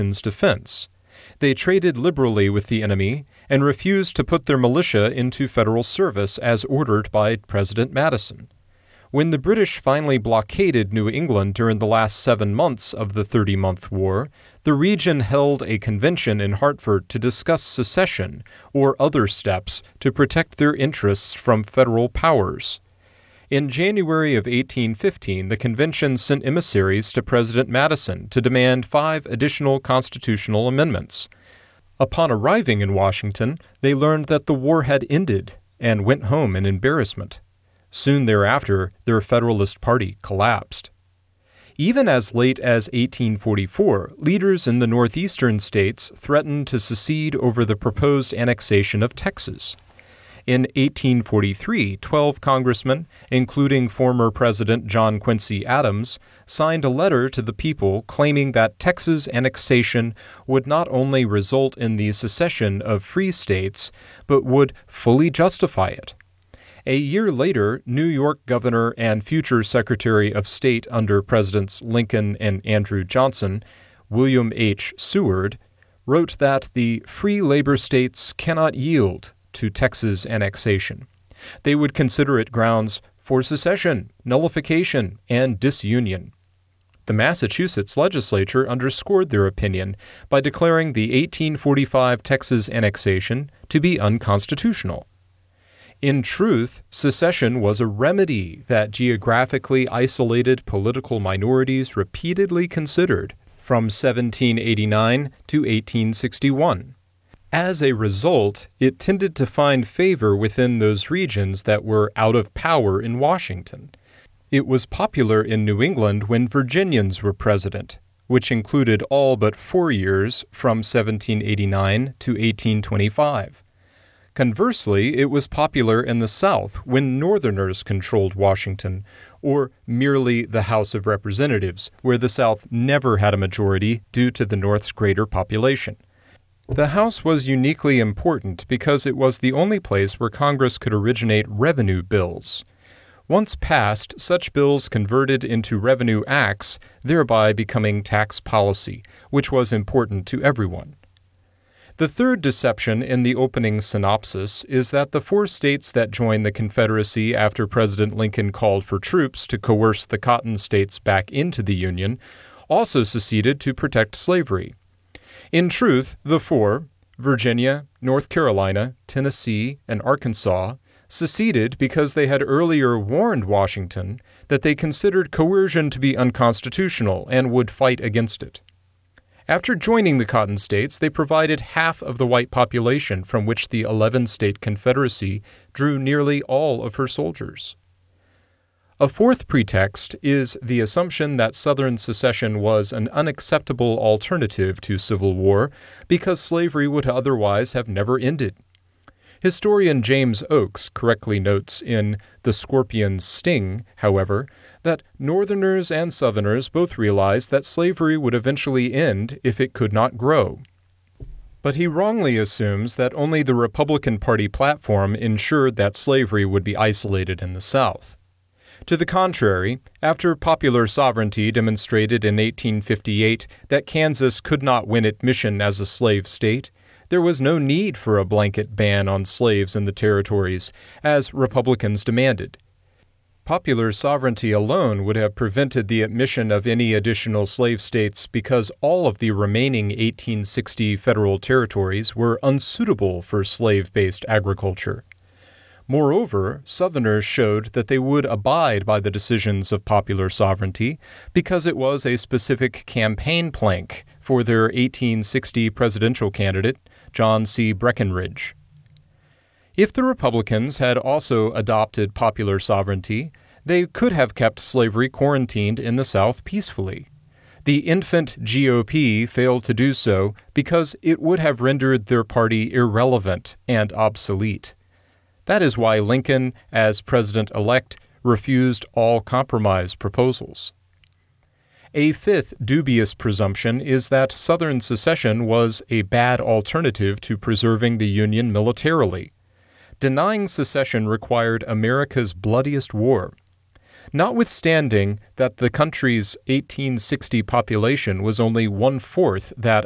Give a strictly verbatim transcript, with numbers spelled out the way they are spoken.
defense. They traded liberally with the enemy and refused to put their militia into federal service as ordered by President Madison. When the British finally blockaded New England during the last seven months of the Thirty-Month War, the region held a convention in Hartford to discuss secession or other steps to protect their interests from federal powers. In January of eighteen fifteen, the convention sent emissaries to President Madison to demand five additional constitutional amendments. Upon arriving in Washington, they learned that the war had ended and went home in embarrassment. Soon thereafter, their Federalist Party collapsed. Even as late as eighteen forty-four, leaders in the northeastern states threatened to secede over the proposed annexation of Texas. In eighteen forty-three, twelve congressmen, including former President John Quincy Adams, signed a letter to the people claiming that Texas annexation would not only result in the secession of free states, but would fully justify it. A year later, New York Governor and future Secretary of State under Presidents Lincoln and Andrew Johnson, William H. Seward, wrote that the free labor states cannot yield to Texas annexation. They would consider it grounds for secession, nullification, and disunion. The Massachusetts legislature underscored their opinion by declaring the eighteen forty-five Texas annexation to be unconstitutional. In truth, secession was a remedy that geographically isolated political minorities repeatedly considered from seventeen eighty-nine to eighteen sixty-one. As a result, it tended to find favor within those regions that were out of power in Washington. It was popular in New England when Virginians were president, which included all but four years from seventeen eighty-nine to eighteen twenty-five. Conversely, it was popular in the South when Northerners controlled Washington, or merely the House of Representatives, where the South never had a majority due to the North's greater population. The House was uniquely important because it was the only place where Congress could originate revenue bills. Once passed, such bills converted into revenue acts, thereby becoming tax policy, which was important to everyone. The third deception in the opening synopsis is that the four states that joined the Confederacy after President Lincoln called for troops to coerce the Cotton states back into the Union also seceded to protect slavery. In truth, the four, Virginia, North Carolina, Tennessee, and Arkansas, seceded because they had earlier warned Washington that they considered coercion to be unconstitutional and would fight against it. After joining the Cotton states, they provided half of the white population from which the eleven-state Confederacy drew nearly all of her soldiers. A fourth pretext is the assumption that Southern secession was an unacceptable alternative to civil war because slavery would otherwise have never ended. Historian James Oakes correctly notes in The Scorpion's Sting, however, that Northerners and Southerners both realized that slavery would eventually end if it could not grow. But he wrongly assumes that only the Republican Party platform ensured that slavery would be isolated in the South. To the contrary, after popular sovereignty demonstrated in eighteen fifty-eight that Kansas could not win admission as a slave state, there was no need for a blanket ban on slaves in the territories, as Republicans demanded. Popular sovereignty alone would have prevented the admission of any additional slave states because all of the remaining eighteen sixty federal territories were unsuitable for slave-based agriculture. Moreover, Southerners showed that they would abide by the decisions of popular sovereignty because it was a specific campaign plank for their eighteen sixty presidential candidate, John C. Breckinridge. If the Republicans had also adopted popular sovereignty, they could have kept slavery quarantined in the South peacefully. The infant G O P failed to do so because it would have rendered their party irrelevant and obsolete. That is why Lincoln, as president-elect, refused all compromise proposals. A fifth dubious presumption is that Southern secession was a bad alternative to preserving the Union militarily. Denying secession required America's bloodiest war. Notwithstanding that the country's eighteen sixty population was only one-fourth that